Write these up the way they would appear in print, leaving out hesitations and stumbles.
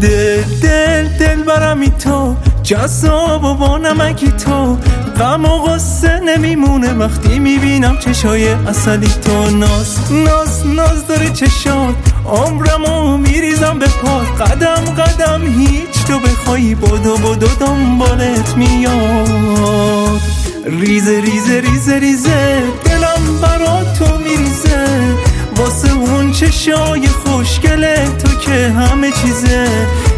دل برمی تو جذاب و با نمکی تو، غم و غصه نمیمونه وقتی میبینم چشای عسلی تو. ناز داره چشات، عمرمو میریزم به پات، قدم هیچ تو بخوایی بدو دنبالت میاد. ریزه دلم برا تو میریزه، واسه اون چشای خوشگل تو که همه چیزه.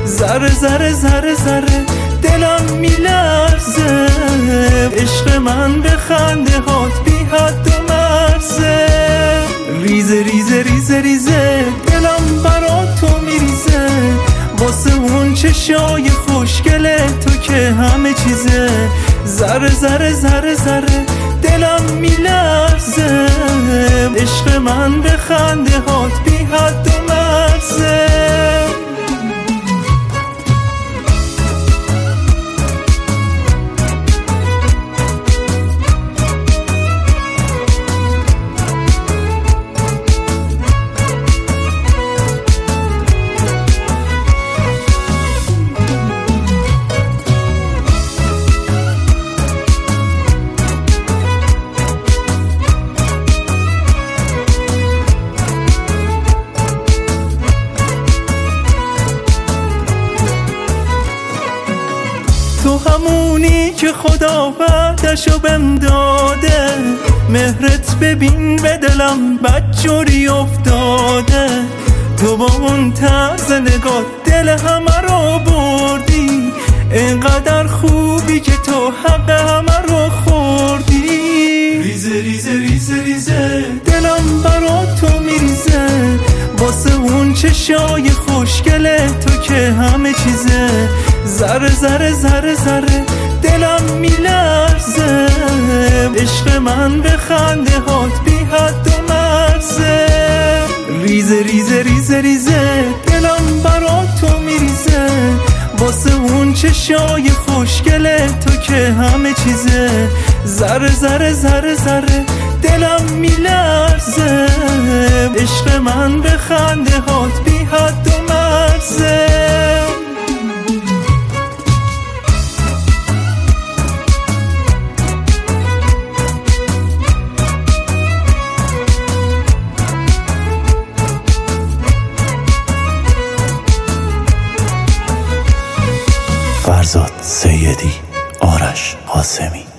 ذره دلم میلرزه، عشق من به خنده هات بی حد و مرزه. ریزه دلم برا تو میریزه، واسه اون چشای خوشگل تو که همه چیزه. ذره دلم میلرزه، عشق من به خنده هات بی حد و مرزه. تو همونی که خدا وعدشو بهم داده، مهرت ببین به دلم بدجوری افتاده. تو با اون طرز نگاه دل همه رو بردی، اینقدر خوبی که تو حق همه رو خوردی. ریزه دلم برا تو میریزه، واسه اون چشای خوشگل تو که همه چیزه. ذره دلم میلرزه، عشق من به خنده هات بی حد و مرزه. ریزه دلم برا تو میریزه، واسه اون چشای خوشگل تو که همه چیزه. ذره دلم میلرزه، عشق من به خنده هات بی حد و مرزه. فرزاد سیدی، آرش قاسمی.